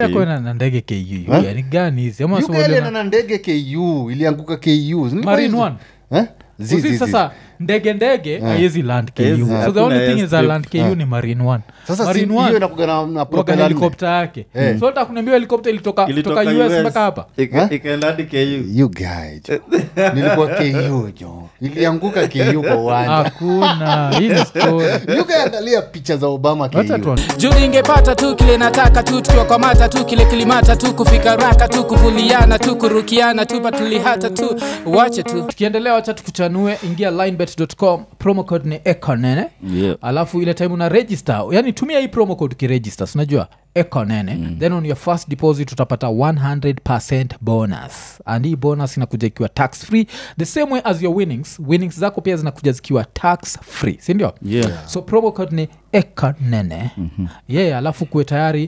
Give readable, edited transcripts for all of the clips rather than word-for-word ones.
Kwa na ndege KU yani gani hizi ama sio ile na ndege KU ilianguka KU Marine One zizi sasa ndege haiwezi land KU so the only thing is a land KU ni Marine One sasa hiyo inakuwa na propeller helicopter yake so hata kuniambia helicopter ilitoka US mpaka hapa ikaenda hadi KU you guys nilikuwa KU jo ilianguka KU kwa uwanja hakuna hii story you guys angalia picha za Obama KU juu ningepata tu kile nataka tu tukiwakamata tu kile kilimata tu kufika raka tu kuvuliana tu kurukiana tu patulihata tu wache tu tukiendelea wacha tukuchanue ingia linebet.com promo code ni ekonene alafu ile time una register yani tumia hii promo code ukiregister unajua ekonene then on your first deposit utapata 100% bonus and hii bonus inakuja ikiwa tax free the same way as your winnings zako pia zinakuja zikiwa tax free si ndio so promo code ni ekonene alafu kuwe tayari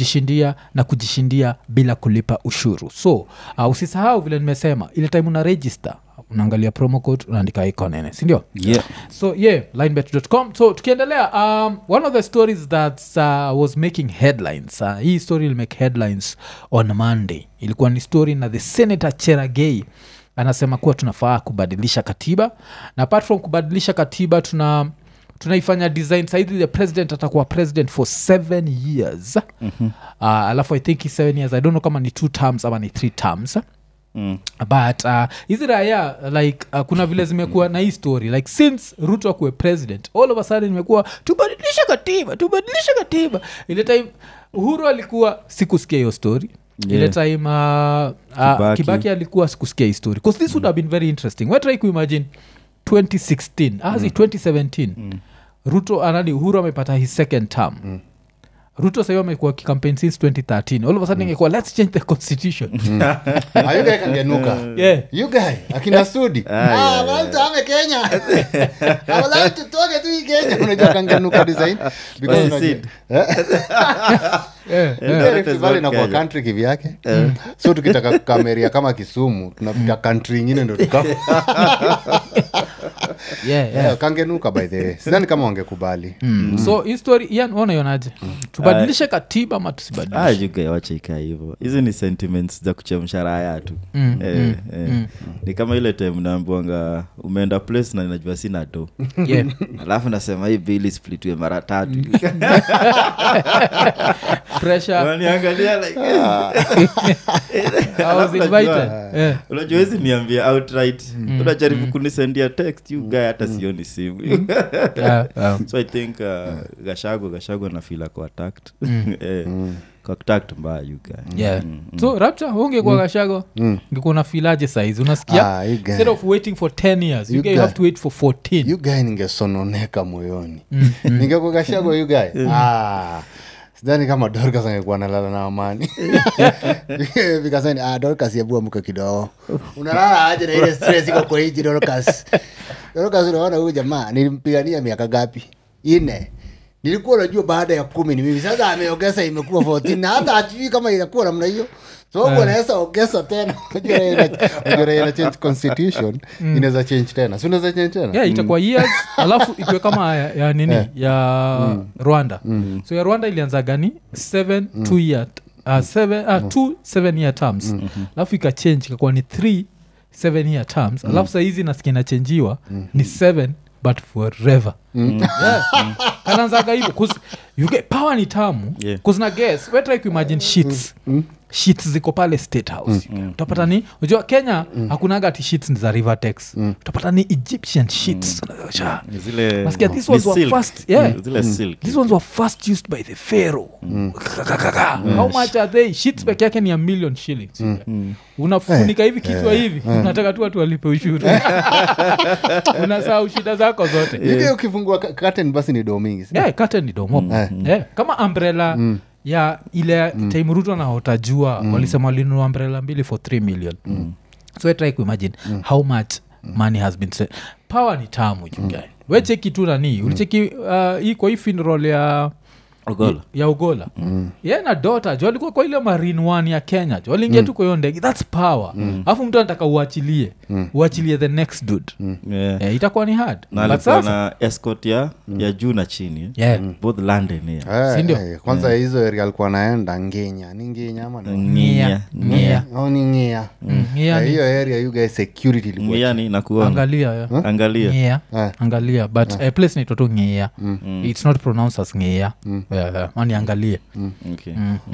kujishindia bila kulipa ushuru so usisahau vile nimesema ile time una register unaangalia promo code unaandika ekonene si ndio so linebet.com so tukiendelea one of the stories that was making headlines hii story will make headlines on Monday ilikuwa ni story na the Senator Cherargei anasema kuwa tunafaa kubadilisha katiba na apart from kubadilisha katiba tunaifanya design saidi the president atakuwa president for 7 years alafu I think 7 years I don't know kama ni 2 terms ama ni 3 terms but hizi raya like kuna vile zimekuwa na hii story like since Ruto akuwe president all of a sudden imekuwa tubadilisha katiba ile time Uhuru alikuwa sikusikia hiyo story ile time Kibaki alikuwa sikusikia hii story because this would have been very interesting we try to imagine 2016 2017 Ruto Uhuru amepata his second term Ruto sayo amekuwa campaign since 2013 all of a sudden ingekuwa let's change the constitution you guys kangenuka you guys akina Sudi watu ame Kenya wala tutoke tu Kenya unajua kangenuka design because festival na kwa country kivyake so tukitaka kameria kama Kisumu tunapita country nyingine ndio kangenuka by the way sidhani kama wangekubali so hii story Ian unaionaje tubadilishe katiba ama tusibadilishe juke wacha ikaa hivyo hizi ni sentiments za kuchemsha raha tu ni kama ile time naambiwanga umeenda place na ninajua sina do alafu nasema hii bill splitwe mara 3 pressure waniangalia like I was invited unajua hizi niambia outright unajaribu kunisendia text you guy hata sioni simu so I think Gashago na feel like attacked kwa attacked mbaya you guy so Rapture ungekuwa Gashago ungekuwa na feelaje size unasikia instead of waiting for 10 years you guy have to wait for 14 you guy ningesononeka moyoni ningekuwa Gashago you guy sidhani kama Dorcas angekuwa analala na amani vikasani Dorcas yebua mko kidogo unalala aje na ile stress iko kwa hiji Dorcas unaona huyu jamaa nilimpigania miaka gapi 4 nilikuwa najua baada ya 10 ni mimi sasa ameongeza imekuwa 14 na hata ajui kama inakuwa namna hiyo so wanaweza ongeza tena unajua change constitution inaweza change tena si unaweza change tena itakuwa years alafu ikiwe kama ya nini ya Rwanda so ya Rwanda ilianza gani 2 year 7 year terms alafu ikachange ikakuwa ni 3 7 year terms alafu sasa hizi nasikia inachangiwa ni 7 but forever kanaanzaga hivyo cause you get power ni tamu cause na guess we try to imagine sheets ziko pale State House utapata ni unajua Kenya hakunaga sheets za Rivertex utapata ni Egyptian sheets zile nasikia these ones were first zile silk these ones were first used by the pharaoh how much are they sheets peke yake ni $1 million unafunika hivi kichwa hivi unataka tu watu walipe ushuru unasahau shida zako zote ile ukifungua curtain basi ni do mingi curtain ni do kama umbrella ya ile time Ruto na hotajua walisema walinunua umbrella 2 for 3 million so I try to imagine how much money has been spent power ni tamu you guys we cheki tu nani ulicheki hii kwa hii funeral ya Ogola. ya Ogola yeye na daughter jo alikuwa kwa ile Marine One ya Kenya jo aliingia tu kwa hiyo ndege. That's power. Alafu mtu anataka uachilie the next dude. Itakuwa ni hard. Na alikuwa na escort ya juu na chini. Both land and air. Sindio? Kwanza hizo area alikuwa naenda Ngenya ama Ngea. au ni Ngea. Hiyo area you guys security ilikuwa. Ngea ni nakuona. Angalia. Ngea. Angalia but place ni toto Ngea. It's not pronounced as Ngea. Mani angalie. Okay.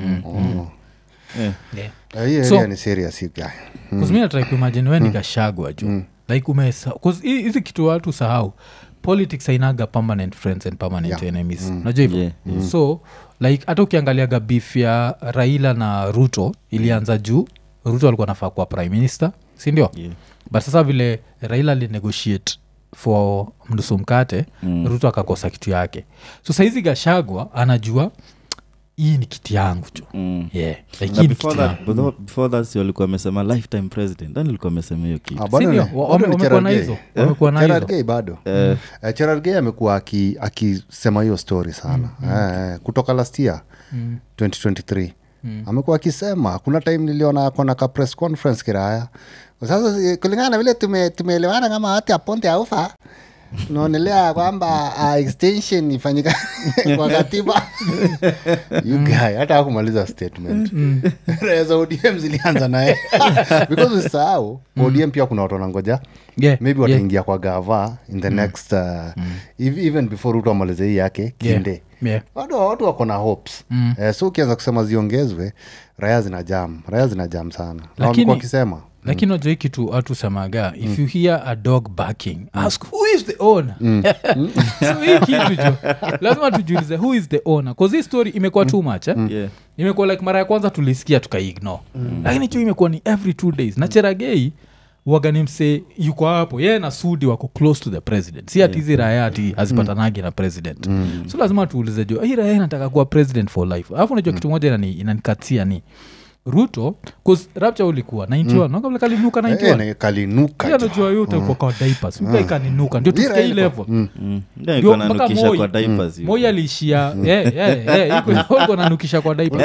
Hiyo area ni serious guy. Cuz mimi try to imagine when nikashagwa jo. Like cuz hizi kitu watu sahau. Politics hainaga permanent friends and permanent enemies. Unajua hivyo? So like hata ukiangaliaga beef ya Raila na Ruto ilianza juu Ruto alikuwa anafaa kuwa prime minister, si ndio? But sasa vile Raila alinegotiate for mnusu mkate, Ruto akakosa kitu yake. So saizi Gachagua anajua hii ni kiti yangu tu. Like before that walikuwa wamesema lifetime president. Ndio alikuwa amesema hiyo kitu. Wamekuwa na hizo. Wamekuwa na hizo. Gerard Gay bado. Gerard Gay amekuwa akisema hiyo story sana. Kutoka last year 2023. Amekuwa akisema kuna time niliona kona ka press conference kiraya. Sasa kulingana vile tumeelewana kama hata aponte aufa. Tunaonelea kwamba extension ifanyika kwa katiba. You guy hata hakumaliza statement. Reza ODM zilianza naye. Because usahau ODM pia kuna watu wanangoja. Maybe wataingia kwa gava in the next even before Ruto amalize hii yake kinde. Watu wako na hopes. So ukianza kusema ziongezwe, raya zinajam sana. Lakini wakisema lakini unajua kitu watu semaga if you hear a dog barking ask who is the owner. So hii kitu jo lazima tujiulize who is the owner because this story imekuwa too much imekuwa like mara ya kwanza tulisikia tukaignore lakini jo imekuwa ni every 2 days na Cherargei waganimse yuko hapo yeye na Sudi wako close to the president si atizi raya ati hazipatanagi na president. So lazima tuulize jo hii raya inataka kuwa president for life. Alafu unajua kitu moja inanikatia ni Ruto cause rapture ulikuwa 91 na kabla kalinuka 91 kalinuka ya najua yote kwa diapers ukai kaninuka ndio tufikie ile level ndio ananukisha kwa diapers moja alishia iko nanukisha kwa diapers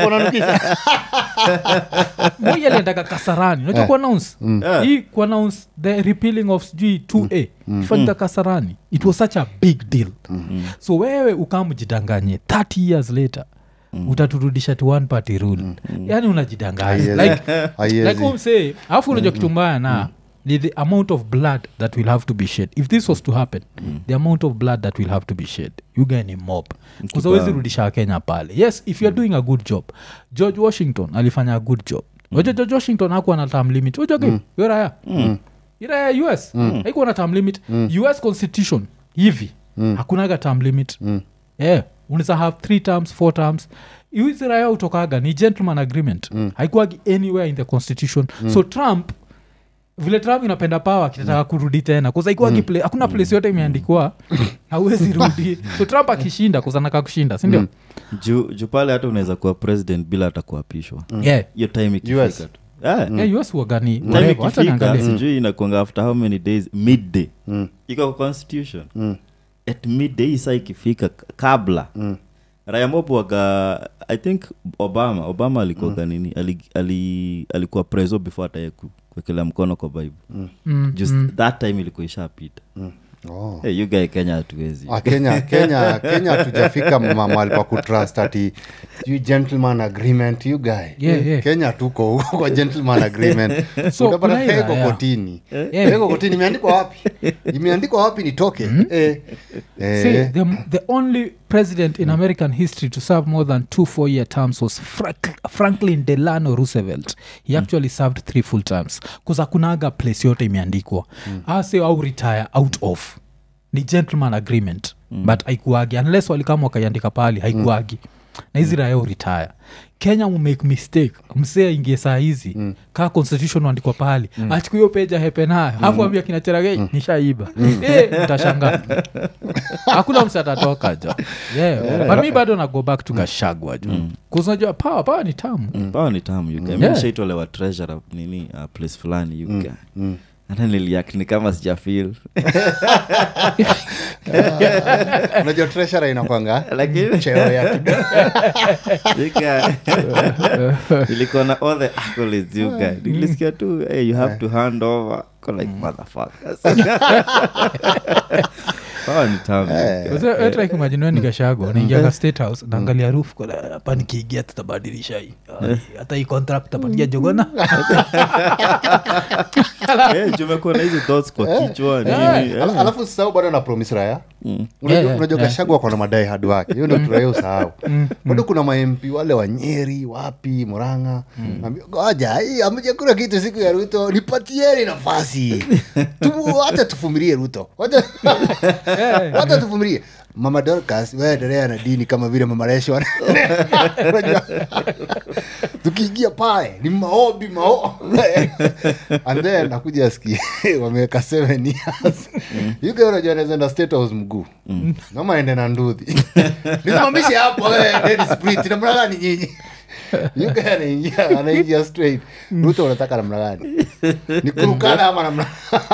moja aliendaka Kasarani unajua kwa announce hii kwa announce the repealing of G2A ifanyika Kasarani it was such a big deal. So wewe ukamjidanganye 30 years later utaturudisha to one party rule. Yani unajidanganya like umse afu unajua kitu mbaya na the amount of blood that will have to be shed if this was to happen the amount of blood that will have to be shed you guys ni mob because always rudisha Kenya pale. Yes, if you are doing a good job. George Washington alifanya a good job. George Washington hakuwa na term limit. Unajua yora ya US haikuwa na term limit. US constitution hivi hakunaga term limit. Unaweza have 3 terms 4 terms. Hizi raya utokaga ni gentleman agreement. Haikuwagi anywhere in the constitution. So Trump vile Trump inapenda power kitataka kurudi tena kwa sababu hakuna place yote imeandikwa hauwezi rudi. So Trump akishinda kwa sababu kushinda si ndio? Juu pale hata unaweza kuwa president bila atakuapishwa. Hiyo time ikifika tu. US wagani hata niangalia sijui inakuanga after how many days midday. Iko constitution. At midday isa ikifika kabla raya mopo waga I think Obama alikuwa nini alikuwa preso before ataye kuwekela mkono kwa Bible. Just that time ilikuwa ishapita. Hey, you guys Kenya hatuwezi. Kenya tujafika mahali pa kutrust ati you gentleman agreement you guy. Kenya tuko huko kwa gentleman agreement. So utapata pego kotini. Pego kotini imeandikwa wapi nitoke? See, the only president in American history to serve more than 2 4-year terms was Franklin Delano Roosevelt. He actually served 3 full terms. Because hakunaga place yote imeandikwa. Ase au retire out of. Ni gentleman agreement. But haikuagi. Unless walikama wakaiandika pali, haikuagi. Na hizi raya retire. Kenya make mistake. Msea ingie saa hizi. Kaa constitution waandikwa pali. Achiku hiyo peja hepe nayo. Hafu ambia kina Cherargei nishaiba. Utashanga. Hakuna msea atatoka jo. But me bado na go back to Gachagua jo. Kuzunajua power ni tamu. Power ni tamu you guys. Mimi shaitolewa treasurer nini place fulani you guys. Hata niliact ni kama sijafeel. Unajua treasurer inakwanga Lakini cheo ya kidogo. ilikuwa na all the accolades you guys. Nilisikia tu hey, you have to hand over like motherfuckers. Ni tamu. Imagine ni Gashago naingia State House naangalia roof kwa hapa nikiingia tutabadilisha hii. Hata hii contract tapatia Jogona. Tumekuwa na hizo thoughts kwa kichwa nini. Alafu sasa bado na promise raya. Unajua Gashago kwa na madai hard wake. Hiyo ndio turayo usahau. Bado kuna ma-MP wale wa Nyeri, wapi, Murang'a. Ngoja, hii amje kuna kitu siku ya Ruto, nipatieni nafasi. Hata tufumilie Ruto. Hata tufumilie. Mama Dorcas, wewe endelea na dini kama vile Mama Resho. Tukiingia pale ni maombi and then nakuja sikia wameweka 7 years. Yuko unajua anaweza State House mguu. Kama ende na ndudhi. Nisimamishe hapo wewe Dead Spirit na mranga ni nyinyi. Yuko anaingia straight. Ruto unataka namna gani? Ni kurukana ama namna.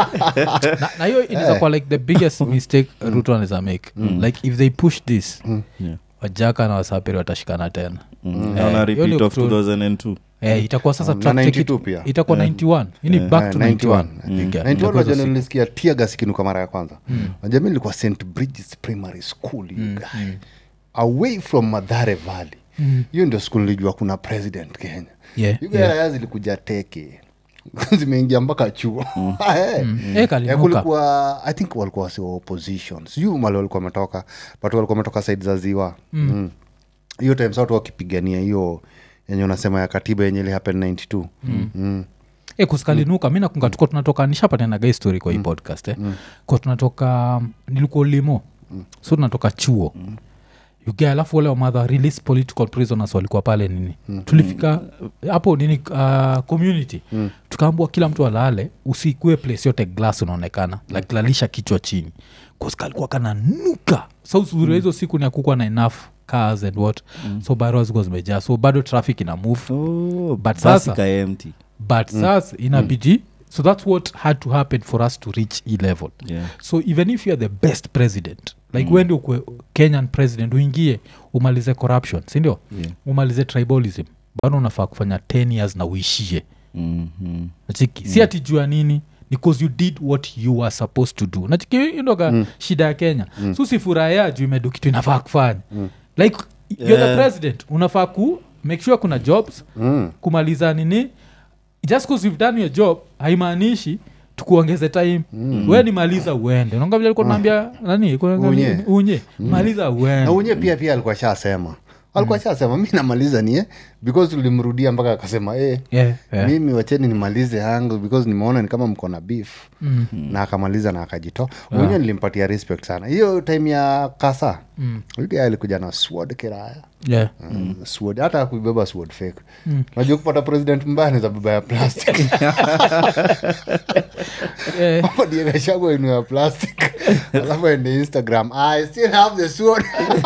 Na hiyo inaweza kuwa like the biggest mistake Ruto anaweza make. Like if they push this Wajaka na Wasapiri watashikana tena. Na repeat of 2002. Itakuwa sasa track 92 pia. Itakuwa 91. Ini back to 91. 91 wajua nilisikia teargas ikinuka mara ya kwanza. Wajua mimi nilikuwa St. Bridget's Primary School away from Mathare Valley. Hiyo ndio school nilijua kuna president Kenya. Yuga zilikuja teke. Zimeingia mpaka chuo. Kulikuwa I think walikuwa sio opposition. Sio mali walikuwa wametoka, but walikuwa wametoka side za Ziwa. Hiyo time watu wakipigania hiyo yenye unasema ya katiba yenye ile happen 92. Kusikalinuka mimi nakunga tuko tunatoka nishapata na guy story kwa hii podcast kwa tunatoka nilikuwa limo. So tunatoka chuo. Yuga alafu wale wa mother release political prisoners walikuwa pale nini. Tulifika hapo nini community. Tukaambiwa kila mtu alale usikue place yote glass unaonekana. Like lalisha kichwa chini. Cause kalikuwa kana nuka. So uzuri hizo siku ni hakukuwa na enough cars and what. So barrows was major. So bado traffic ina move. But sasa empty. But sasa inabidi so that's what had to happen for us to reach E-level. So even if you are the best president like when you Kenyan president uingie umalize corruption si ndio umalize tribalism bado unafaa kufanya 10 years na uishie nachiki si ati jua nini because you did what you were supposed to do nachiki ndoka shida ya Kenya so sifurahia juu imedo kitu inafaa kufanya like you're the president unafaa ku make sure kuna jobs kumaliza nini just because you've done your job haimaanishi tukuongeze time wewe ni maliza uende unaona vile alikuwa anambia nani unye maliza uende na unye pia alikuwa shasema mimi namaliza nie because tulimrudia mpaka akasema mimi wacheni nimalize yangu because nimeona ni kama mko na beef na akamaliza na akajitoa unye nilimpatia respect sana hiyo time ya Kasa yule alikuja na sword kiraya sword hata kubeba sword fake unajua kupata president mbaya za baba ya plastic hapo ndio Gashago ina plastic alafu ende Instagram I still have the sword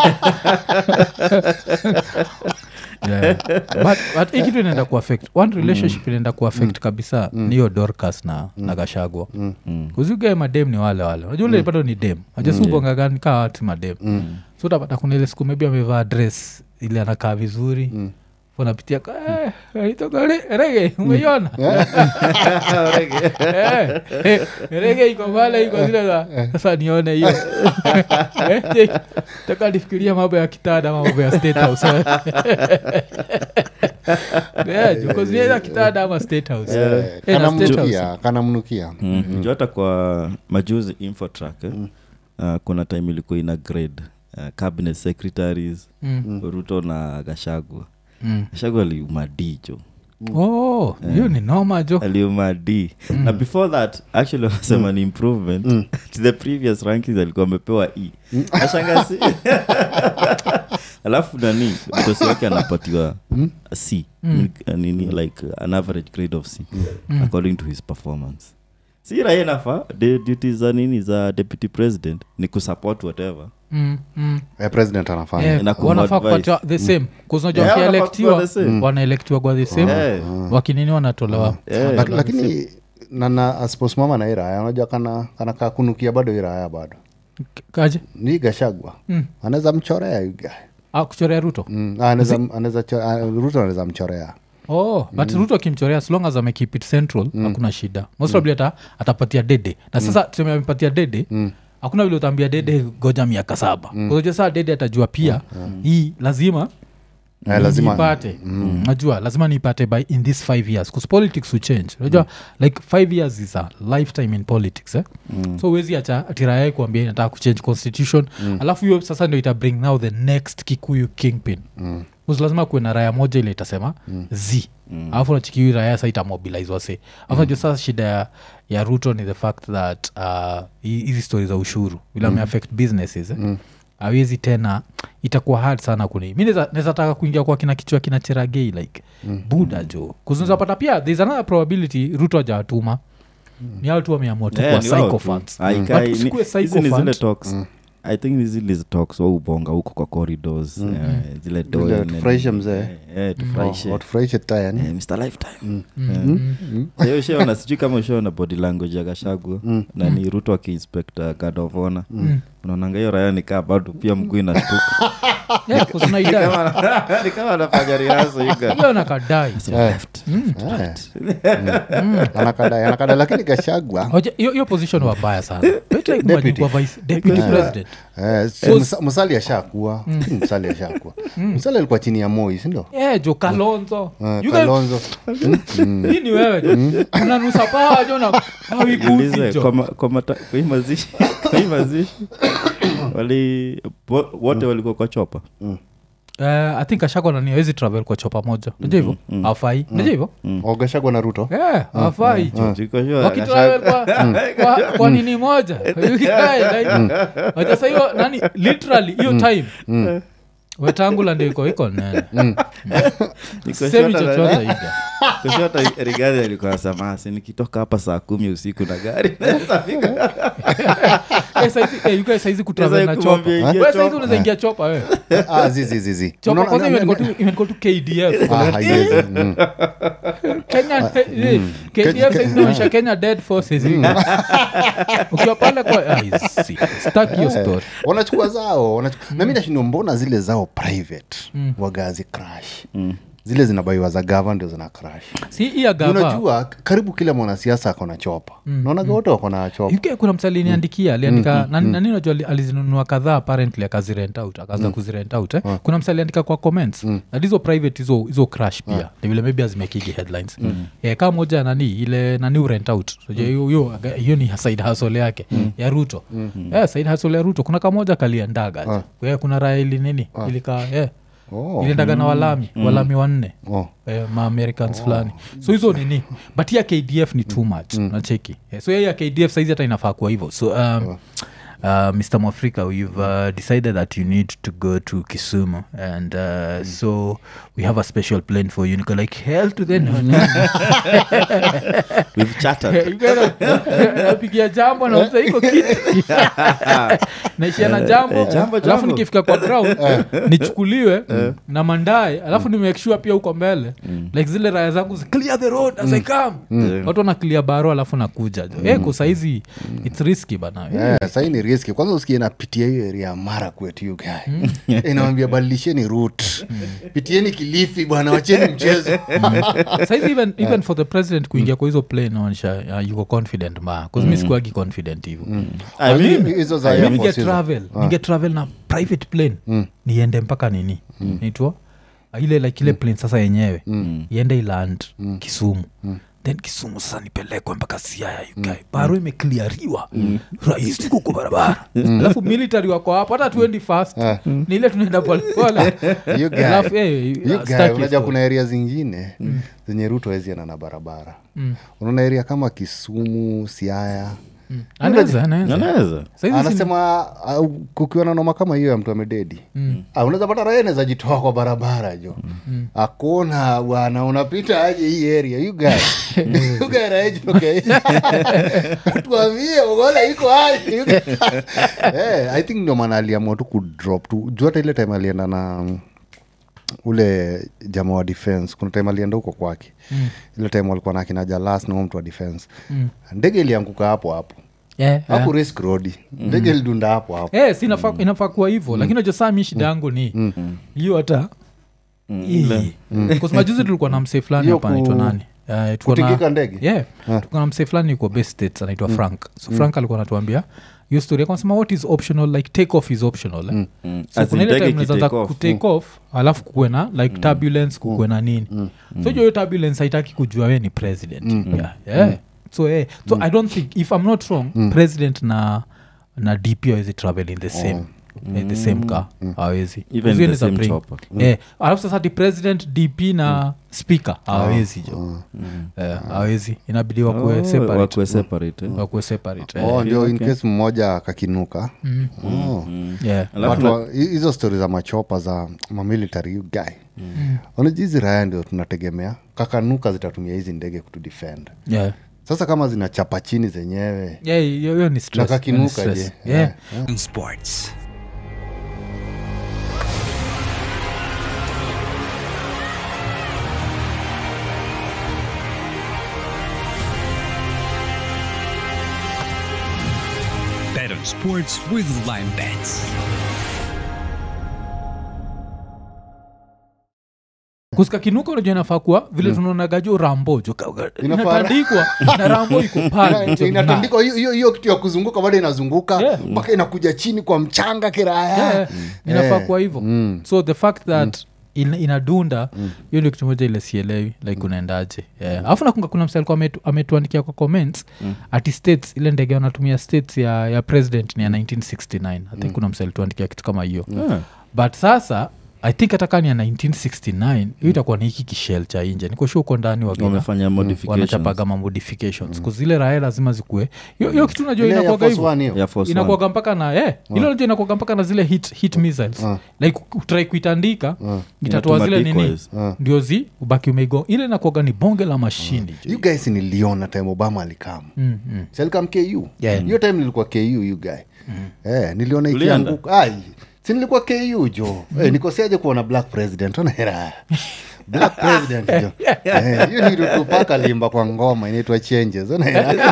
but ikitu inaenda kuaffect one relationship inaenda kuaffect kabisa niyo Dorcas na Gashago kuzuge madem ni wale unajua ile bado ni dem ajasubonga gani kaa watu madem so utapata kuna ile siku maybe amevaa dress ile anakaa vizuri unapitia alitoka rege umeiona rege iko pale iko zile sasa nione hiyo taka nifikiria mambo ya kitada mambo ya State House juko zile kitada ama State House kana mnukia ndio hata kwa majuzi Infotrack kuna time ilikuwa ina grade cabinet secretaries Ruto na Gashago Gashago aliumadijo hiyo ni noma jo aliumadi na before that actually wasema ni improvement to the previous rankings alikuwa amepewa E ashangasi alafu nani mtosi wake anapatiwa C nini like an average grade of C according to his performance si raia nafa the duties za nini za deputy president ni kusupport whatever president anafanya wanafaa kupata the same kuzinajua wakielektiwa wanaelektiwa kwa the same wakinini wanatolewa lakini na asiposimama na iraya unajua kana kunukia bado iraya bado kaje ni Gachagua anaweza mchorea you guy kuchorea Ruto anaweza Ruto anaweza mchorea but Ruto akimchorea as long as ame keep it central hakuna shida most probably atapatia Dede na sasa tuseme amepatia Dede hakuna vile utaambia Dede goja 7 kwa hiyo sasa Dede atajua pia hii lazima nipate najua lazima nipate by in this 5 years because politics will change unajua like 5 years is a lifetime in politics so wezi acha atirae kuambia inataka kuchange constitution alafu hiyo sasa ndio ita bring now the next Kikuyu kingpin lazima kuwe na raya moja ile itasema alafu nachikiwi raya sa itamobilize wase alafu najua sasa shida ya Ruto ni the fact that hizi stories za ushuru vile ameaffect businesses awezi tena itakuwa hard sana kuni mi neza taka kuingia kwa kina kichwa kina Cheragei like buda jo kuzunzapata pia there's another probability Ruto hajawatuma ni hao tu wameamua tu kwa psychopaths hizi ni zile talks I think hizi talks wa ubonga huko kwa corridors zile doe tufurahishe mzee tufurahishe taya ni Mr. Lifetime hiyo sheo na sijui kama sheo na body language ya Gachagua na ni Ruto akiinspector guard of honor unaonanga hiyo raya nikaa bado pia mguu inashtuka kusuna idai ni kama anafanya riaso hiyo nakadai anakadai lakini Gachagua hiyo position wabaya sana better kumanyikwa vice deputy president Musalia ashakuwa Musalia alikuwa chini ya Moi si ndio jo Kalonzo Kalonzo hii ni wewe unanusa paa jo na hawikuzi jo kwa hii mazishi wote walikuwa kwa chopa I think Gachagua nani hawezi travel kwa chopa moja unajua hivyo hafai unajua hivyo Gachagua na Ruto hafai wakitravel kwa nini moja sasa hiyo nani literally hiyo time wetangula ndio iko nene semi chochote hivi kushota Rigathi alikuwa anasema nikitoka hapa saa 10 usiku na gari you guys saizi kutravel na chopa wewe saizi unaweza ingia chopa wewe zizi chopa kwanza imeniko tu KDF Kenya KDF saizi inaonyesha Kenya Dead Forces ukiwa pale kwa stuck your story wanachukua zao na mimi nashindwa mbona zile zao private wagazi crash zile zinabaiwa za gava ndio zina crash si ya gava unajua karibu kila mwanasiasa akona chopa naona wote wako na chopa yuke kuna msali niandikia aliandika nani unajua alizinunua kadhaa apparently akazirent out akaanza kuzirent out kuna msali andika kwa comments that hizo private hizo crash pia ni vile maybe azimekigi headlines kama moja nani ile nani urent out hiyo ni side hustle yake ya Ruto side hustle ya Ruto kuna kama moja kaliendaga kuna raili nini ilika iliendaga na walami 4 ma-Americans fulani so hizo nini but ya KDF ni too much nacheki so ya KDF saizi hata inafaa kuwa hivyo so Mr. Mwafrika we've decided that you need to go to Kisumu and so we have a special plane for you Niko like hell to the no we've chatted napigia jambo na uza iko kitu naishia na jambo alafu nikifika kwa ground nichukuliwe na mandae alafu ni make sure pia uko mbele like zile raya zangu clear the road as I come watu wana clear baro alafu nakuja kwa saizi it's risky bana sasa ni risky kwanza usikie napitia hiyo area mara kwetu you guy inaambia badilisheni route pitieni Kilifi bwana wacheni mchezo saizi even for the president kuingia kwa hizo plane naonyesha yuko confident because mimi sikuagi confident hivyo hizo za ninge travel na private plane niende mpaka nini naitwa ile like ile plane sasa yenyewe iende iland Kisumu then Kisumu sasa nipelekwe mpaka Siaya yukai baro imekliariwa rahisi kuko barabara alafu military wako hapo hata tuendi fast ni ile tunaenda pole alafu unajua kuna area zingine zenye Ruto hawezi na barabara unaona area kama Kisumu Siaya anaweza anasema kukiwa na noma kama hiyo ya mtu amededi unaweza pata raia anaweza jitoa kwa barabara jo akona bwana unapita aje hii area you guys raia okay tuambie unaona iko aje I think ndio maana aliamua tu kudrop tu jua ile time alienda na ule jamaa wa defense kuna time alienda huko kwake ile time walikuwa na kina Jalas na mtu wa defense ndege ilianguka hapo haku risk road ndege lidunda hapo si inafaa kuwa hivyo lakini unajua saa mi shida yangu ni hiyo hata kwa majuzi tulikuwa na msee fulani hapa anaitwa nani kutikika ndege tulikuwa na msee fulani yuko Best States anaitwa Frank so Frank alikuwa anatuambia hiyo story akasema what is optional like take off is optional so kuna ile time unaweza kutake off alafu kuwe na like turbulence kuwe na nini so hiyo turbulence haitaki kujua wewe ni president so so I don't think if I'm not wrong president na DP hawezi travel in the same the same car hawezi even the same chopper alafu sasa the president DP na speaker hawezi jo hawezi inabidi wakuwe separate ndio in case mmoja akakinuka watu hizo stories za machopa za military guy wanajizi raya ndio tunategemea kakanuka zitatumia hizi ndege kutudefend sasa kama zinachapa chini zenyewe hiyo ni stress na kakinuka je sports Bet on sports with Lime Bets. kusika kinuka unajua inafaa kuwa vile tunaonagajo rambo jo inatandikwa na rambo iko pale inatandikwa hiyo kitu ya kuzunguka bado inazunguka mpaka inakuja chini kwa mchanga kiraya inafaa kuwa hivyo so the fact that inadunda hiyo ndio kitu moja ile sielewi like unaendaje alafu nakunga kuna msali kwa ametuandikia kwa comments ati states ile ndege wanatumia states ya president ni ya 1969 I think kuna msali tuandikia kitu kama hiyo but sasa I think atakani ya 1969 hiyo itakuwa ni hiki kishell cha nje niko sure uko ndani wamefanya modifications wanachapaga modifications kwa zile raia lazima zikue hiyo kitu unajua inakuwa hivyo inakuwa mpaka na ile unajua inakuwa mpaka na zile hit missiles like try kuitandika itatoa zile nini ndio ubaki umego ile inakuwa ni bonge la mashindi you guys niliona time Obama alikam Selcam KU hiyo time nilikuwa KU you guy niliona ikianguka nilikuwa KU jo nikoseaje kuona black president onahera black president jo hiyo ni Tupaka limba kwa ngoma inaitwa Changes onahera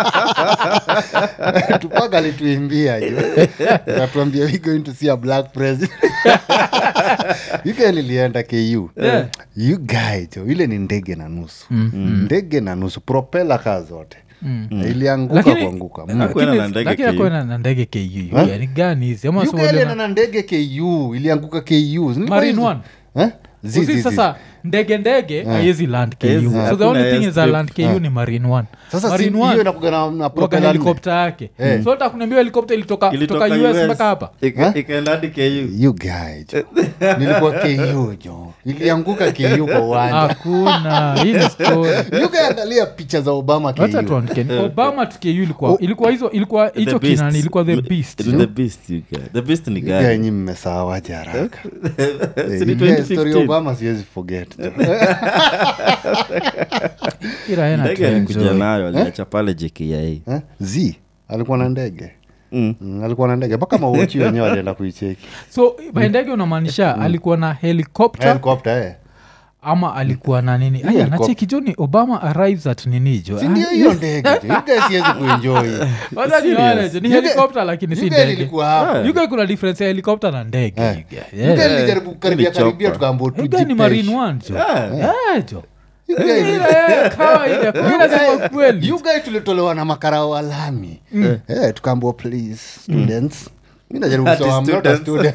Tupaka alituimbia jo atuambia we going to see a black president you guys nilienda KU you guys jo ile ni ndege na nusu ndege na nusu propeller kaa zote ilianguka kuanguka lakini akwena na ndege KU yani gani hizi ama swali na ndege KU ilianguka KU Marine One sasa ndege haiwezi land KU so the only thing is a land KU ni Marine One sasa hiyo inakuwa na propeller helicopter yake so utakuambia helicopter ilitoka US mpaka hapa ikaenda hadi KU you guys nilikuwa KU jo ilianguka KU kwa uwanja hakuna hii story you guys angalia picha za Obama KU hata tuandike Obama KU ilikuwa hicho kinani ilikuwa the beast the beast ni gani nyinyi mmesahau haraka si story Obama siwezi forget kuja nayo aliacha pale JKIA alikuwa na ndege alikuwa na ndege mpaka mauchi wenyewe walienda kuicheki so by ndege unamaanisha alikuwa na helicopter ama alikuwa na nini nacheki joni Obama arrives at nini jo ndio hiyo ndege siwezi kuenjoy ni helicopter lakini si ndege yuko kuna difference ya helicopter na ndege nilijaribu karibia tukaambo tu ni Marine One jo jo you guys tulitolewa na makarao wa lami tukaambo please students mimi najaribu kusoma mnota student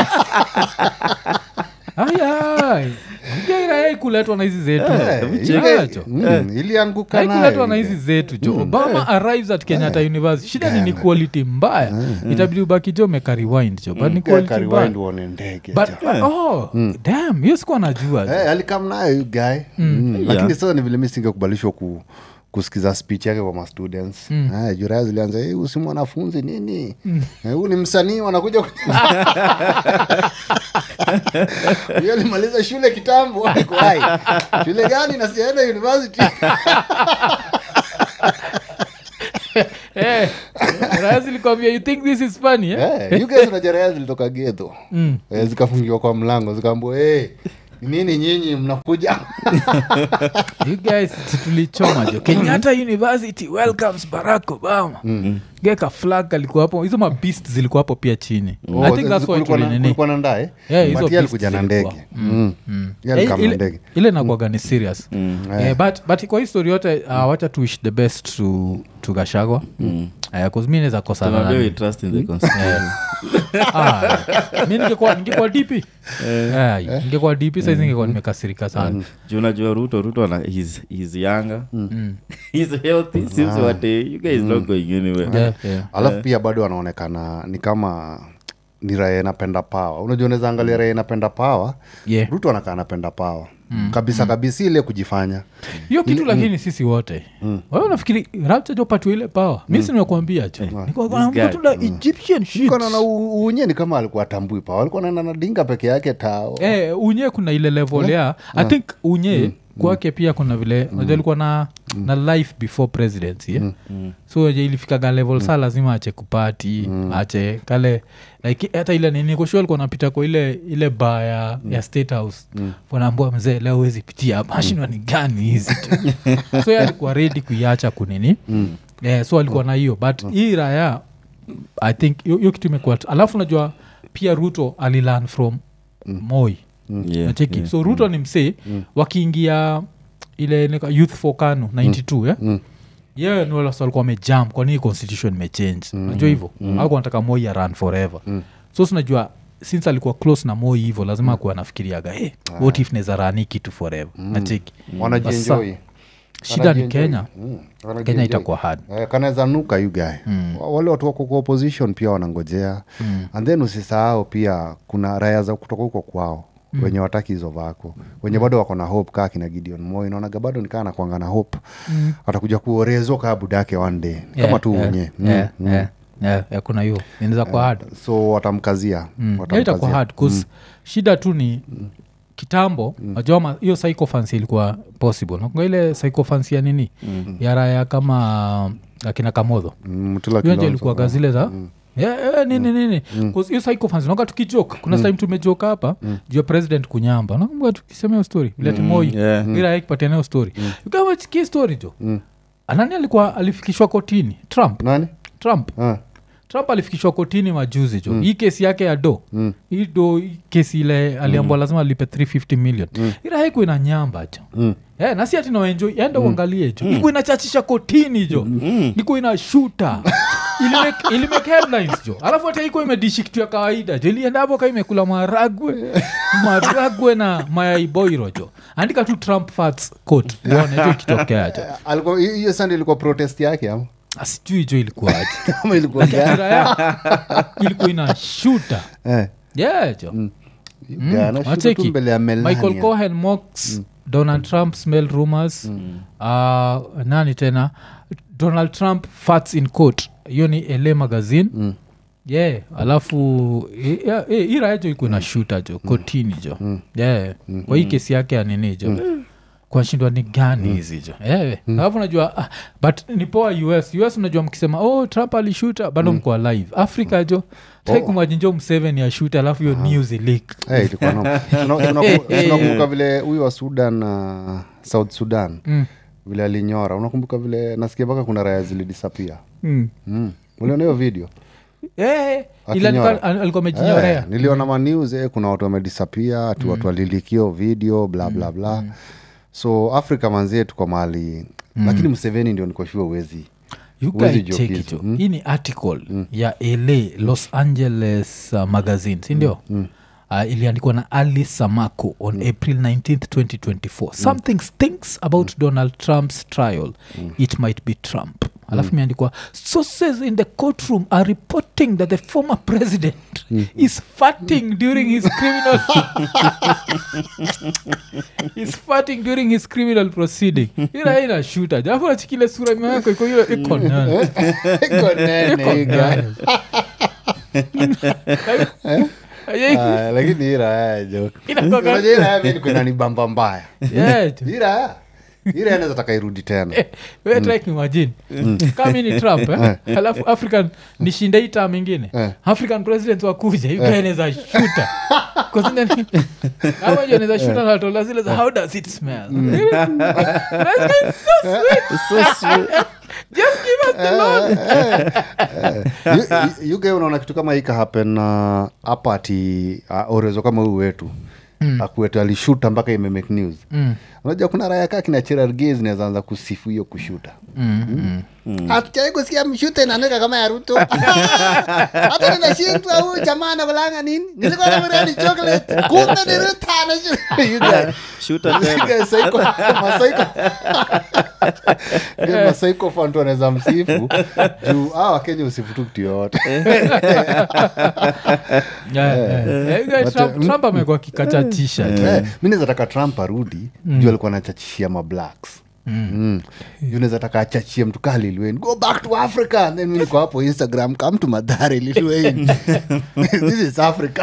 kuletwa na hizi zetu ilianguka kuletwa na hizi zetu jo Obama arrives at Kenyatta University shida ni quality mbaya itabidi ubaki jo meka rewind jo but ni quality mbaya but damn hiyo sikuwa najua alikam nayo you guy lakini sasa ni vile mimi singekubalishwa kusikiza speech yake kwa ma students jura zilianza usi mwanafunzi nini huyu ni msanii wanakuja yeye alimaliza shule kitambo aliko hai shule gani na sienda university Razi likwambia you think this is funny you guys unajua zilitoka ghetto zikafungiwa kwa mlango zikaambiwa nini nyinyi mnakuja You guys tulichoma jo Kenyatta University welcomes Barack Obama. Geka flag alikuwa hapo, hizo mabeast zilikuwa hapo pia chini. I think that's why kulikuwa na ndae hizo alikuja na ndege ile nakuwaga ni serious. But kwa history yote wacha to wish the best to Gachagua. Because mi neza kosa na we trust in the constitution. mi ningekuwa DP ningekuwa DP saizi ningekuwa nimekasirika sana. Unajua Ruto ana he's younger, he's healthy, seems what you guys not going anywhere. Alafu pia bado anaonekana ni kama ni raia napenda power. Unajua unaweza angalia raia napenda power. Ruto anakaa anapenda power. Kabisa ile kujifanya hiyo kitu. Lakini sisi wote wewe unafikiri Rapture jo patu ile power? Mimi si nimekuambia tu niko kwa mtu la Egyptian shit kana unye ni kama alikuwa atambui power, alikuwa anaenda na dinga peke yake tao. Unye kuna ile level ya I think unye kwake pia kuna vile unajua alikuwa na life before presidency so ilifika level saa lazima ache kupati ache kale like hata ile nini kwa sure alikuwa anapita kwa ile bar ya State House wanaambia mzee leo huwezi pitia mashine ni gani hizi so yeye alikuwa ready kuiacha kunini so alikuwa na hiyo but hii raya I think hiyo kitu imekuwa. Alafu unajua pia Ruto alilearn from Moi. So Ruto ni msee wakiingia ile youth for KANU 92 yeah ni wala walikuwa wamejam kwa nini constitution imechange. Unajua hivyo alikuwa anataka Moi ya run forever. So unajua since alikuwa close na Moi hivyo lazima akuwa anafikiriaga what if neza run kitu forever. Nacheki wanajienjoy. Shida ni Kenya. Kenya itakuwa hard. Kanaweza nuka you guy. Wale watu wako kwa opposition pia wanangojea. And then usisahau pia kuna raia za kutoka huko kwao. Wenye wataki hizo vako. Wenye bado wako na hope kaa kina Gideon Moi. Naona bado nikaa na kuanga na hope. Atakuja kuorezo kaa budake one day. Kama tu wenye. Kuna hiyo. Inaweza kwa hard. So watamkazia. Itakuwa hard because shida tu ni kitambo wajua hiyo psychophancy ilikuwa possible. Nakunga ile psychophancy ya nini ya raya kama akina Kamodho hiyo nje ilikuwa gazile za nini hiyo psychophancy. Nakunga tukijoke kuna time tumejoke hapa juu ya president kunyamba. Nakunga tukisema hiyo story vile Moi ila ikipatia nayo story kama chikia story jo anani alikuwa alifikishwa kotini Trump alifikishwa kotini majuzi jo. Hii kesi yake ya hii kesi ile aliambwa lazima alipe 350 million. Ila haiku ina nyamba jo. Na si ati naenjoy enda uangalie jo. Iko inachachisha kotini jo. Iko ina shooter. Ili make headlines jo. Alafu hata iko imedishi kitu ya kawaida jo. Ilienda hapo kama imekula maragwe na mayai boiro jo. Andika tu Trump fats court. Uone jo kitokea jo. Alikuwa hiyo Sunday ilikuwa protest yake ama asijui jo ilikuwa aje kama ilikuwa ilikuwa ina shooter jo Michael Cohen mocks Donald Trump smell rumors nani tena Donald Trump farts in court. Hiyo ni LA magazine alafu ira jo ilikuwa ina shooter jo kotini jo kwa hii kesi yake ya nini jo kwa shindwa ni gani hizi jo alafu unajua but ni poa US unajua mkisema Trump alishuta bado mko alive. Africa jo kumajinjo M7 ya shoot alafu hiyo news leak unakumbuka vile huyu wa Sudan South Sudan vile alinyora. Unakumbuka vile nasikia baka kuna raia zilidisappear uliona hiyo video ila alikuwa amejinyorea. Niliona ma news kuna watu wamedisappear watu walilikio video bla bla bla. So Africa manzie tuko mahali lakini Museveni ndio niko sure uwezi jokizo. Hii ni article ya LA Los Angeles magazine si ndio? Iliandikwa na Ali Samako on April 19th 2024. Something stinks about Donald Trump's trial. It might be Trump. Alafu imeandikwa sources in the courtroom are reporting that the former president is farting during his criminal proceeding. Ila ina shooter. Japo achikile sura yako iko hiyo iko nani. Lakini ira joke. Ina ni bamba mbaya. Ira ile anaweza taka irudi tena. Wewe try imagine kama ni Trump alafu African nishinde hii term nyingine African president wakuja you guys anaweza shooter because then kama yeye anaweza shooter na tola zile how does it smell So sweet. just give us the loan You guys unaona kitu kama hika happen hapa ati orezo kama huyu wetu akueta alishuta mpaka ime make news. Unajua kuna raya kaki na Gerard Gaze inaanza kusifu hiyo kushuta. Hatuchai kusikia mshute inaoneka kama ya Ruto. Hata ninashindwa huyu jamaa anabalanga nini? Nilikuwa na mradi chocolate. Kumbe ni Ruto anashuta. You guys Shooter tena. Psycho. Psycho fan tu anaweza msifu. Juu Wakenya usifu tu kitu yote. Trump amekuwa kikachatisha. Mimi naweza taka Trump arudi juu alikuwa anachachishia ma blacks. Unaweza taka achachie mtu kali Lil go back to Africa and then mimi niko hapo Instagram come to Madare Lil Wayne. This is Africa.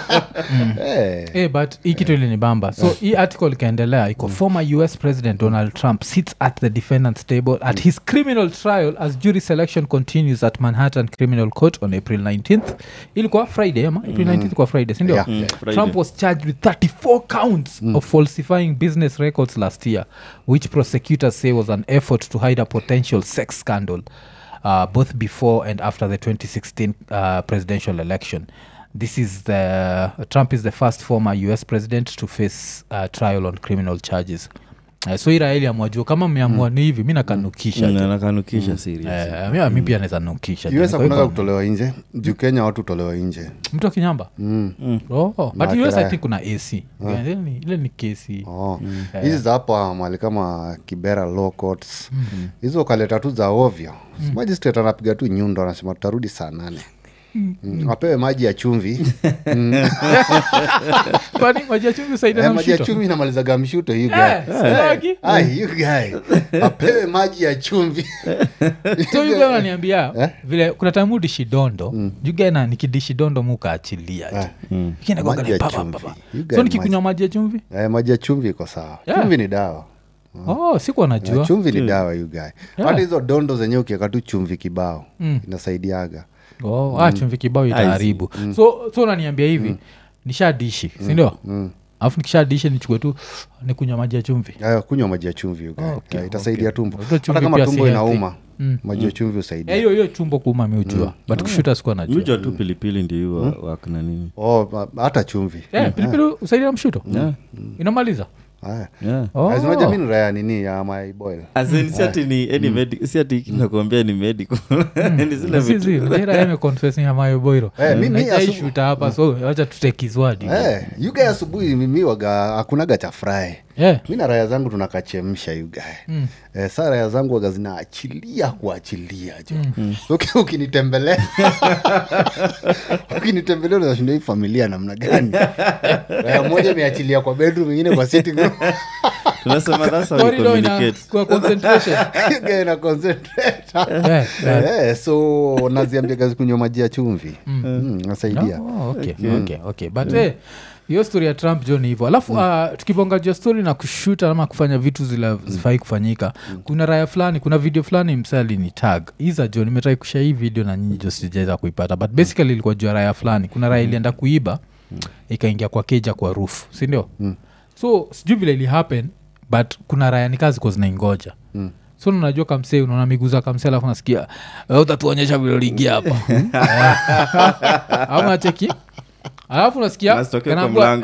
But hii kitu ile ni bamba. So hii article ikaendelea iko former US President Donald Trump sits at the defendant's table at his criminal trial as jury selection continues at Manhattan Criminal Court on April 19th. Ilikuwa Friday ama April 19th kwa Friday, si ndio? Trump was charged with 34 counts of falsifying business records last year, which prosecutors say was an effort to hide a potential sex scandal both before and after the 2016 presidential election. Trump is the first former US president to face trial on criminal charges. So Israeli amwajua kama mmeamua ni hivi mimi nakanukisha. Nakanukisha serious. Mimi pia naweza nukisha. US hakuna kutolewa nje. Juu Kenya watu tolewa nje. Mtu wa Kinyamba? But US I think kuna AC. Ile ni kesi. Hizi za hapa mali kama Kibera law courts. Hizo kaleta tu za ovyo. Magistrate anapiga tu nyundo anasema tutarudi saa 8. Wapewe maji ya chumvi. Kwani maji ya chumvi usaidia na mshuto? Maji ya chumvi inamalizaga mshuto you guys. You guys. Wapewe maji ya chumvi. So you guys wananiambia vile kuna time dishi dondo. You guys na nikidishi dondo muka achilia. Kina kwa gani papa. So nikikunywa maji ya chumvi? Maji ya chumvi iko sawa. Chumvi ni dawa. Sikuwa najua. Chumvi ni dawa you guys. Hata hizo dondo zenye ukiweka tu chumvi kibao inasaidiaga. Chumvi kibao itaharibu. So unaniambia hivi nishadishi sindio? Alafu nikishadishi nichukue tu nikunywa maji ya chumvi. Kunywa maji ya chumvi you guys. Itasaidia tumbo. Hata kama tumbo inauma maji ya chumvi usaidia. Hiyo tumbo kuuma mimi ujua. But kushuta sikuwa najua. Mjua tu pilipili ndio wakina nini. Hata chumvi. Pilipili usaidia mshuto. Inamaliza. Unajua mimi raya nini ya my boil. Siati ni any medical, siati nakwambia ni medical. Ni zile vitu. Ndio ime confessing ya my boil. Mimi ashuta hapa so acha tutake his word. You guys asubuhi mimi waga hakunaga cha fry. Mimi na raya zangu tunakachemsha you guys. Sasa raya zangu waga zinaachilia kuachilia jo. Ukinitembelea. Ukinitembelea unashinda hii familia namna gani? Raya moja imeachilia kwa bedroom nyingine kwa sitting room. Tunasema that's how we communicate. Kwa concentration. Na concentrate. So naziambia gazi kunywa maji ya chumvi. Nasaidia. Okay. But hiyo story ya Trump John hivyo. Alafu tukibonga jua story na kushuta ama kufanya vitu zifai kufanyika. Kuna raya fulani, kuna video fulani msali ni tag. Iza John nimetrai kushare hii video na nyinyi just sijaweza kuipata. But basically ilikuwa jua raya fulani. Kuna raya ilienda kuiba ikaingia kwa keja kwa roof, si ndio? So sijui vile ili happen but kuna raya ni kazi kwa zinaingoja. So unajua kamsee unaona miguu za kamsee alafu nasikia utatuonyesha vile uliingia hapa. Au unacheki? Alafu unasikia kanaambia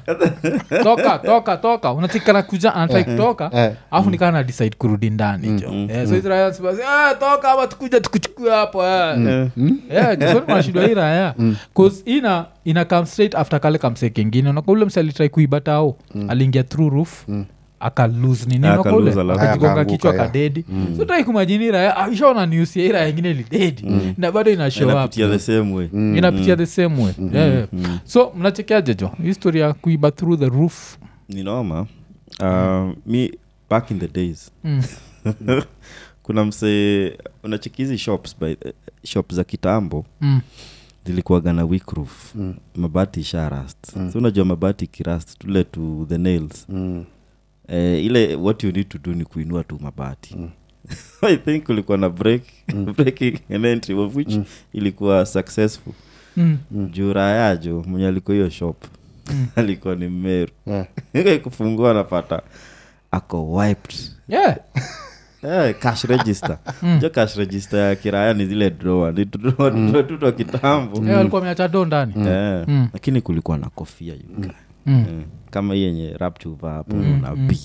toka unacheki kana kuja anataka kutoka alafu nikaa na decide kurudi ndani jo. So Israel says toka hapa tukuje tukuchukue hapo. So tunashindwa hii raya cause ina come straight after kale kamsee kingine na ule msali try kuiba tao aliingia through roof akalose nini nakole akajigonga kichwa kadedi. So try kumajini raya aishaona news ya raya nyingine li dead na bado ina show up inapitia the same way. Inapitia the same way. So mnachekeaje jo history ya kuiba through the roof? Ni noma. Me back in the days kuna mse unachekizi shops za kitambo zilikuwa na weak roof. Mabati sha rust. So unajua mabati kirust tule to the nails ile what you need to do ni kuinua tu mabati. I think kulikuwa na breaking and entry of which ilikuwa successful. Juraya jo mwenye alikuwa hiyo shop alikuwa ni Meru. Kufungua napata ako wiped. Cash register. Jo cash register ya kiraya ni zile drawer. Ni drawer tu kitambo. Alikuwa ameacha do ndani. Lakini kulikuwa na kofia yuka. Kama hii yenye rap chuva hapo na B.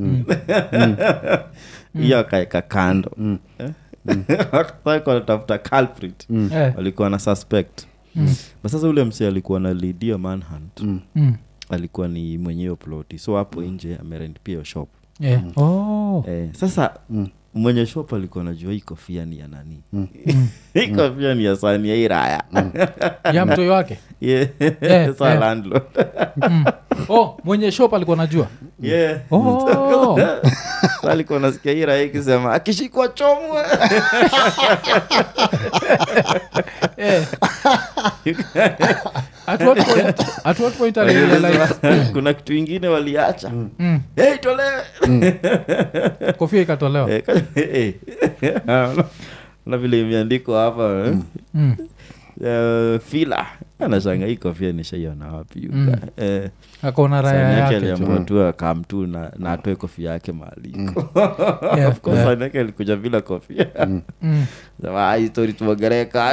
Hiyo kaeka kando. Kwa tafuta culprit. Walikuwa na suspect. But sasa ule msee alikuwa na lead manhunt. Alikuwa ni mwenyewe ploti. So hapo nje amerent pia shop. Sasa mwenye shop alikuwa anajua hii kofia ni ya nani. Hii kofia ni ya Sani ya Iraya. Ya mtoi wake? Sasa landlord. Mwenye shop alikuwa anajua? Alikuwa nasikia Iraya ikisema akishikwa chomwe. At what point alirealize kuna kitu ingine waliacha. Tolewe. Kofia ikatolewa. Na vile imeandikwa hapa fila. Anashanga hii kofia nishaiona wapi akaona raya yake aliamua akamtu na atoe kofia yake mahali. Of course anake alikuja bila kofia. Sema hii story tuongereka.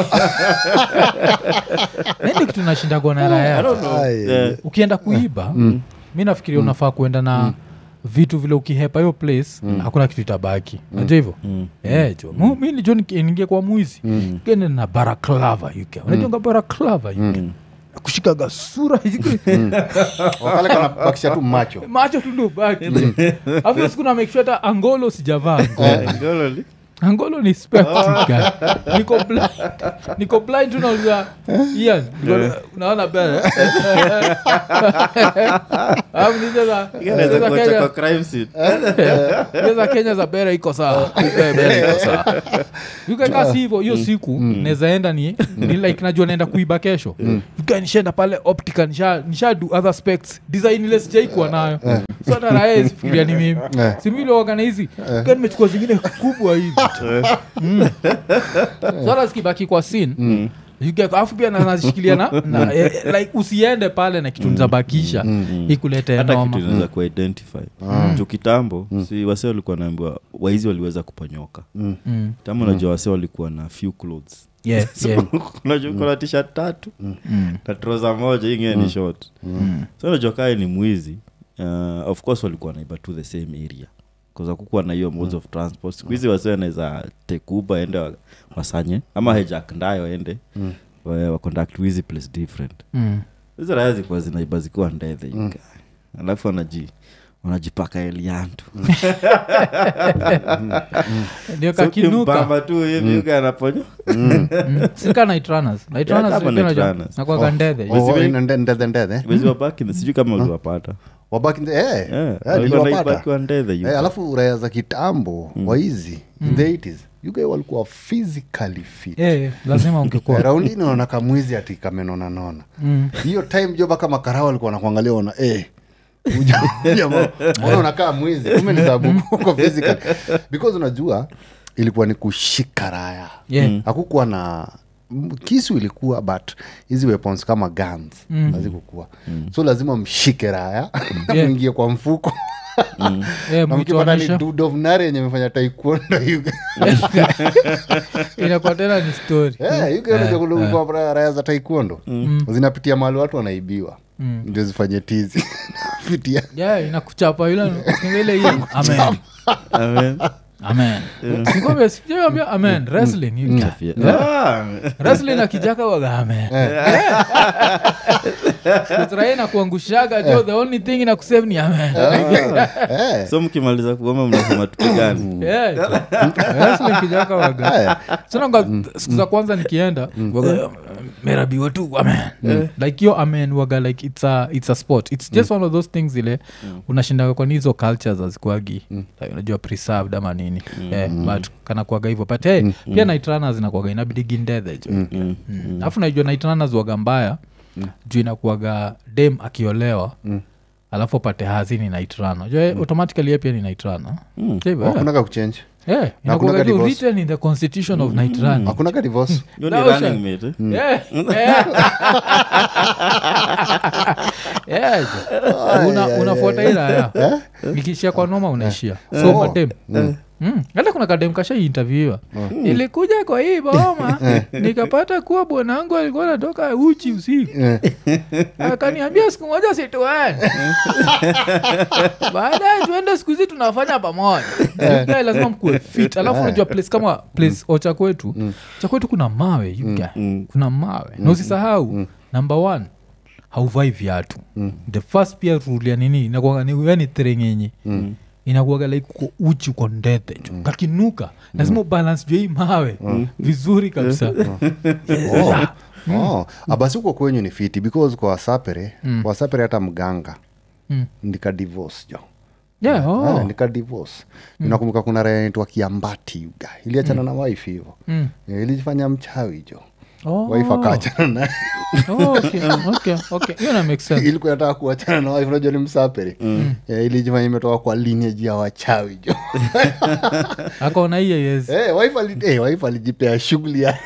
Nini kitu nashinda kuona raya? Ukienda kuiba mimi nafikiria unafaa kuenda na vitu vile ukihepa hiyo place hakuna kitu itabaki. Unajua hivyo? Jo. Mimi ni John ningekuwa mwizi. Kende na baraklava yuke. Unajua baraklava yuke. Kushika gasura wakale kana bakisha tu macho tu ndo baki. Hapo siku na make sure hata angolo sijavaa. Angolo ni spectacle guy. Niko blind tunauza Ian. Unaona bele. Inaweza kuacha kwa crime scene. Yeza Kenya za bele iko sawa. Bele iko sawa. Yuka kasi hivyo hiyo siku naweza enda ni like najua naenda kuiba kesho. Yuka nishaenda pale optica nisha do other specs. Design ile sijaikuwa nayo. So hata raia sifikiria ni mimi. Si mimi lo organize. Kwa nimechukua zingine kubwa hivi. Sasa sikibaki kwa scene afu pia nazishikilia na like usiende pale na kitu nizabakisha ikulete hata noma. Kitu inaweza ku-identify juu kitambo si wase walikuwa naambiwa waizi waliweza kuponyoka tamu najua wase walikuwa na few clothes unajua kuna t-shirt 3 na trouser moja ingine ni short so unajua kai ni mwizi of course walikuwa naiba to the same area kwa kukuwa na hiyo modes of transport. Siku hizi wase wanaweza take Uber ende wasanye ama hijack ndayo ende wa conduct wizi place different. Hizo raia zikuwa zinaiba zikiwa ndethe yuka. Alafu wanajipaka eliantu. Ndio kakinuka. Mpamba tu hivi yuka anaponyo. Sika night runners. Night runners na kwa ndethe. Ndethe. Wezi wabaki sijui kama uliwapata. Wabaki alafu raya za kitambo waizi in the 80s you guys walikuwa physically fit. Lazima ungekuwa raundi naona kama mwizi ati kamenona nona hiyo time joba kama karao alikuwa anakuangalia ona unakaa mwizi ume ni sababu uko physical because unajua ilikuwa ni kushika raya hakukuwa na kisu ilikuwa but hizi weapons kama guns hazikuwa so lazima mshike raya mwingie kwa mfuko na mkipata ni dude of nare yenye mefanya taekwondo inakuwa tena ni story unajua kwa raya za taekwondo zinapitia mahali watu wanaibiwa ndio zifanye tizi pitia inakuchapa ile hiyo amen sikwambia sijaambia amen wrestling wrestling akijaka waga amen kutraina kuangushaga jo the only thing ina kusave ni amen so mkimaliza kuomba mnasema tupigane wrestling kijaka waga sasa siku za kwanza nikienda waga merabi watu amen like yo amen waga like it's a sport it's just one of those things ile unashinda kwa hizo cultures azikuagi unajua preserved ama nini but kana kuaga hivyo but pia night runners inakuaga inabidi gindethe jo alafu najua night runners waga mbaya juu inakuaga dem akiolewa alafu pate hazi ni naitrano jo automatically pia ni naitrano Hakuna kuchange. inakuwa written in the constitution of naitrano Hakuna ka divorce. You're the running mate. unafuata ila ikishia kwa noma unaishia so madem hata kuna kadem kasha interviewa ilikuja kwa hii boma nikapata kuwa bwanangu alikuwa natoka uchi usiku akaniambia siku moja situani baadaye tuende siku hizi tunafanya pamoja lazima mkuwe fit alafu unajua place kama place ocha kwetu kuna mawe kuna mawe na usisahau number 1 hauvai viatu the first pia rule ya nini inakuwa ni terengenye inakuwaga like uko uchi uko ndete kakinuka lazima balance juu hii mawe vizuri kabisa Basi uko kwenyu ni fiti because kwa sapere hata mganga ndika divorce jo nika divorce nakumbuka kuna raya inaitwa Kiambati iliachana na wife hivyo ilijifanya mchawi jo wife akaachana naye okay hiyo na make sense ilikuwa inataka kuachana na wife unajua ni msapere ilijifanya imetoka kwa lineage ya wachawi jo akaona hiyo yes wife alijipea shughuli ya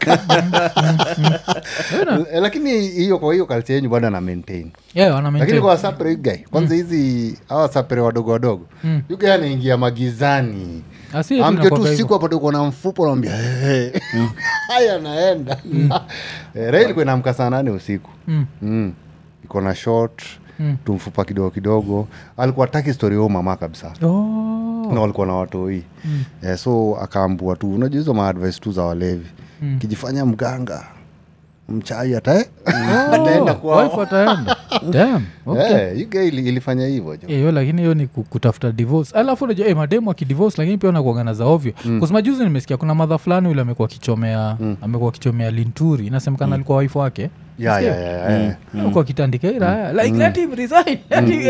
lakini hiyo kwa hiyo culture yenu bado na maintain lakini kwa sapere guy kwanza hizi hawa sapere wadogo you guy anaingia magizani amke tu siku hapo tuko na mfupo naambia haya naenda rail kwa namka saa 8 usiku iko na short tumfupa kidogo alikuwa hataki story yao mama kabisa na walikuwa na watoi so akaambua tu unajua hizo ma advice tu za walevi kijifanya mganga mchai ataenda kwa wife ataenda damn okay you guy ilifanya hivyo jo hiyo lakini hiyo ni kutafuta divorce alafu unajua mademu akidivorce lakini pia wanakuangana za ovyo kwa sababu juzi nimesikia kuna mother fulani yule amekuwa kichomea Linturi inasemekana alikuwa wife wake kwa kitandika ila like let him resign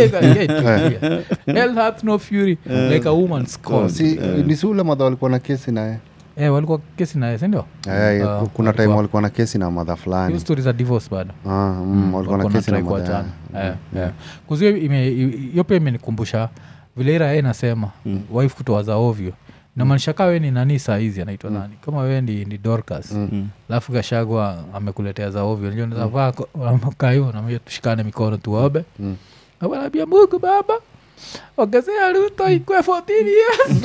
hell hath no fury like a woman's call ni sula mother walikuwa na kesi naye walikuwa kesi naye si ndio kuna time walikuwa na kesi na mother fulani hiyo stories za divorce bado walikuwa na kesi na mother kuzio hiyo pia imenikumbusha vile ira yeye nasema wife kutoa za ovyo inamaanisha kama wewe ni nani saa hizi anaitwa nani kama wewe ni Dorcas alafu Gachagua amekuletea za ovyo ndio unaweza vaa hiyo na tushikane mikono tuombe anaambia Mungu baba ongezea Ruto ikue 14 years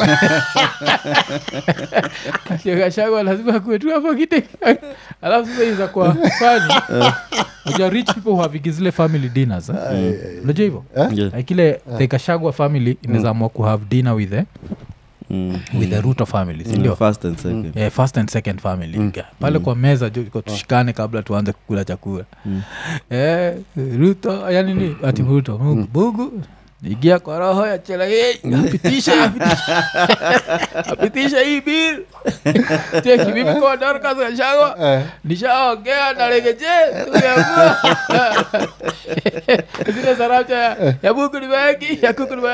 Gachagua lazima kwetu hapo kite alafu sasa hizo kwa fani unajua rich people who have zile family dinners unajua hivyo kile the Gachagua family inaweza ku have dinner with the Ruto family ndio first and second first and second family pale kwa meza tushikane kabla tuanze kukula chakula Ruto yani ni ati Ruto bugu ingia kwa roho ya Chelagei apitisha hii bill cheki mimi kwa Dorcas Gachagua nishaongea na legeje zile saracha ya buku ni wengi ya kuku ni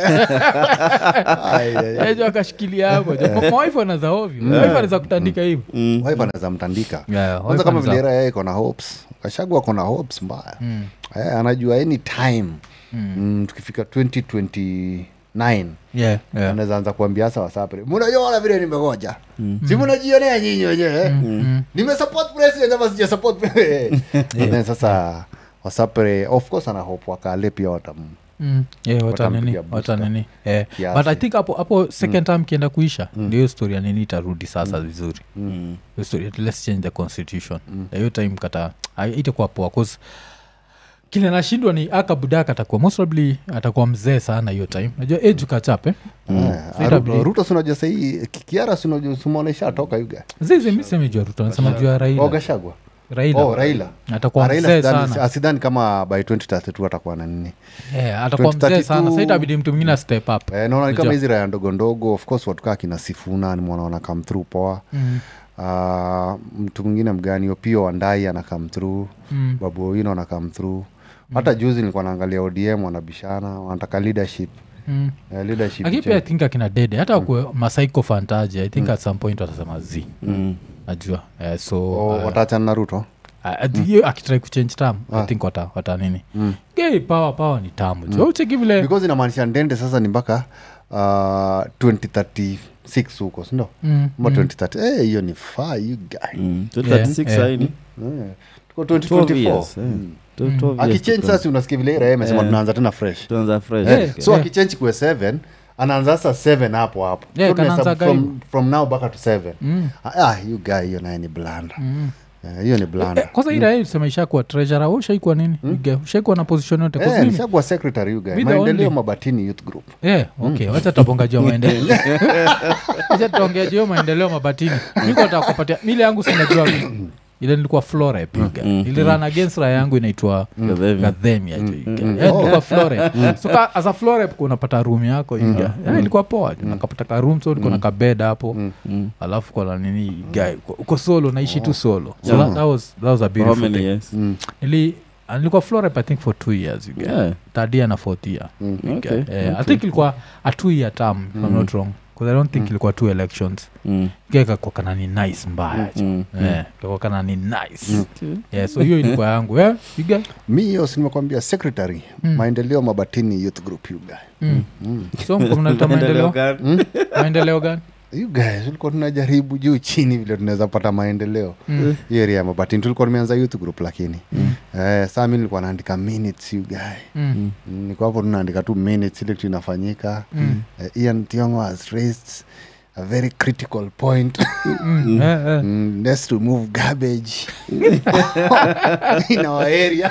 wengi hiyo akashikilia hapo wife anaza ovyo wife anaza kutandika hivi wife anaza mtandika kwanza kama vile yeye iko na hopes Gachagua iko na hopes mbaya anajua any time tukifika 2029 anaweza anza kuambia sasa wasapre mnajua vile nimegoja si mnajionea nyinyi wenyewe nimesupport president ama sija support president sasa wasapre of course ana hope wakale pia watanini but I think hapo second time kienda kuisha ndio story ya nini itarudi sasa vizuri hiyo story let's change the constitution hiyo time kata itakuwa poa cause kile nashindwa ni akabudaka atakuwa most probably atakuwa mzee sana hiyo time najua age kachape Ruto unajua sasa Kiara unajua sumonesha toka yuga zizi mimi semejua Ruto nasema jua Raila Gachagua Raila atakuwa mzee sana asidhani kama by 2032 atakuwa na nini atakuwa mzee sana sasa itabidi mtu mwingine step up naona kama hizi raya ndogo of course watu kina Sifuna ni mwana come through poa mtu mwingine mgani Opiyo Wandayi ana come through Babu Owino ana come through hata juzi nilikuwa naangalia ODM wanabishana wanataka leadership lakini pia I think akina Dede hata kwa masaiko fantaji I think at some point watasema najua so wataachana na Ruto akitrai kuchange term I think wata nini gay power ni tamu jo cheki vile because inamaanisha ndende sasa ni mpaka 2036 huko sindo ma 2030 hiyo ni far you guy 2036 haini tuko 2024 akichange sasa unasikia vile Raia amesema tunaanza tena fresh so akichange kwa 7 anaanza sasa 7 hapo from now back to 7 you guy hiyo naye ni blanda hiyo ni blanda kwanza ila yeye sema ishakuwa treasurer au shaikuwa nini ushaikuwa na position yote kwa nini nishakuwa secretary you guy maendeleo Mabatini youth group okay wacha tubonga juu maendeleo wacha tuongea juu maendeleo Mabatini niko nitakupatia mimi yangu sinajua ile nilikuwa Flora piga ile run against Raia yangu inaitwa Gathemia nilikuwa Flora so as a Flora unapata room yako inga ilikuwa poa nakapata ka room so niko na ka bed hapo alafu kwa nini guy uko solo naishi tu solo so that was a beautiful thing nilikuwa Flora I think for 2 years third year na fourth year I think ilikuwa a 2 year term if I'm not wrong because I don't think ilikuwa 2 elections keka kwa kana ni nice mbaya kwa kana ni nice so hiyo ilikuwa yangu piga mimi hiyo nimekwambia secretary maendeleo Mabatini youth group you guy so mnaleta maendeleo gani you guys tulikuwa tunajaribu juu chini vile tunaweza pata maendeleo hiyo area ya Mabatini tulikuwa tumeanza youth group lakini sasa mimi nilikuwa naandika minutes you guy niko hapo tunaandika tu minutes ile inafanyika Ian Tiongo has raised a very critical point let's to move garbage in our area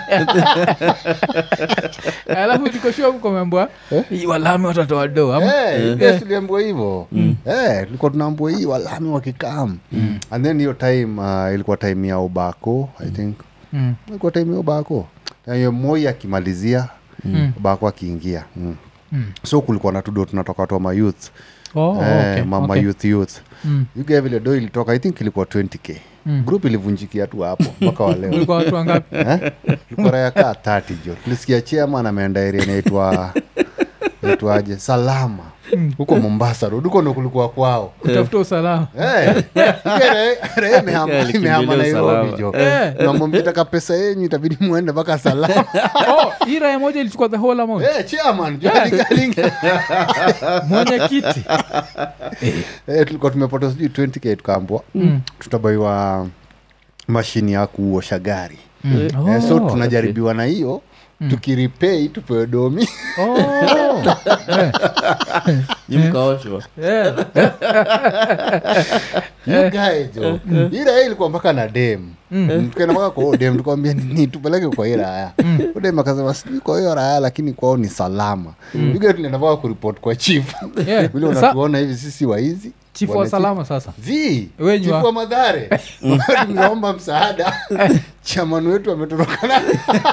alafu tukoshua huko mambo walami watatoa do yes tuliambiwa hivyo tulikuwa tunaambiwa hii walami wakikam and then hiyo time ilikuwa time ya Obako I think ilikuwa time ya Obako hiyo Moi akimalizia Obako akiingia so kulikuwa na tudo tunatoka tu ma youth mama youth you gave vile do ilitoka I think ilikuwa 20k group ilivunjikia tu hapo mpaka wa leo ulikuwa watu wangapi ilikuwa Raia ka 30 jo tulisikia chairman ameenda area inaitwaje Salama huko Mombasa road huko ndo kulikuwa kwao kutafuta usalama Raia imehama Nairobi jo namwambia taka pesa yenu itabidi muende mpaka Salama hii Raia moja ilichukua the whole amount chairman jo mwenyekiti tulikuwa tumepata sijui 20k tukaambwa tutabaiwa mashini ya kuosha gari so tunajaribiwa na hiyo tukirepay tupewe domi nimkaoshwa you guys jo ila ilikuwa mpaka na dem tukaenda mpaka kwa dem tukamwambia ni tupeleke kwa ila haya dem akasema sijui kwa hiyo Raia lakini kwao ni salama you guys tulienda mpaka kuripoti kwa chief vile unatuona hivi sisi waizi chief wa salama sasa chief wa Madhare tunaomba msaada chairman wetu ametoroka na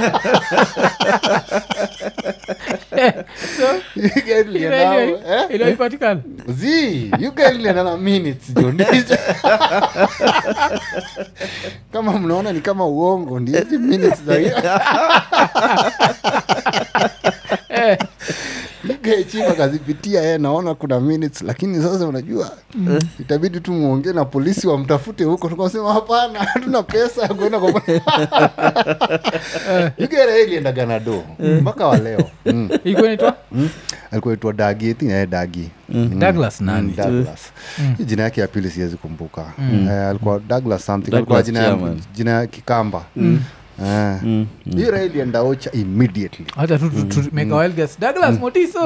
ile ipatikana you guys na minutes jondizo kama mnaona ni kama uongo ndio hizi minutes za hiyo chief akazipitia naona kuna minutes lakini sasa unajua itabidi tu muongee na polisi wamtafute huko tukasema hapana hatuna pesa ya kwenda kwa Raia ilienda Ganado mpaka wa leo iko inaitwa alikuwa inaitwa Dagi Dagi Douglas nani Douglas jina yake ya pili siwezi kumbuka alikuwa Douglas something alikuwa jina ya Kikamba hiyo Raia ilienda Ocha immediately hata tu mega wild guess Douglas Motiso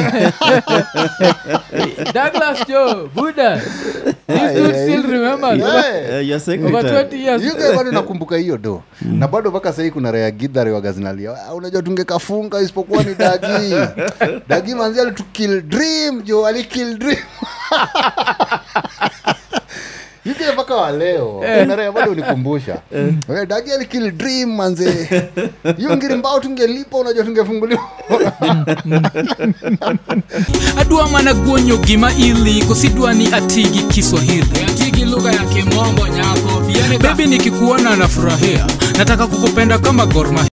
Douglas Joe Buddha this dude still remember your secretary over 20 years you guys bado nakumbuka hiyo do na bado mpaka sasa kuna Raia Gidhare wa Gazinalia unajua tungekafunga isipokuwa ni Dagi manzi alikill dream jo alikill dream Yuke mpaka wa leo na Raia bado unikumbusha Dagi alikill dream manze hiyo ngiri mbao tungelipa unajua tungefunguliwa adua mana guonyo gima ili kusidwa ni atigi Kiswahili atigi lugha ya Kimombo nyako baby nikikuona nafurahia nataka kukupenda kama Gor Mahia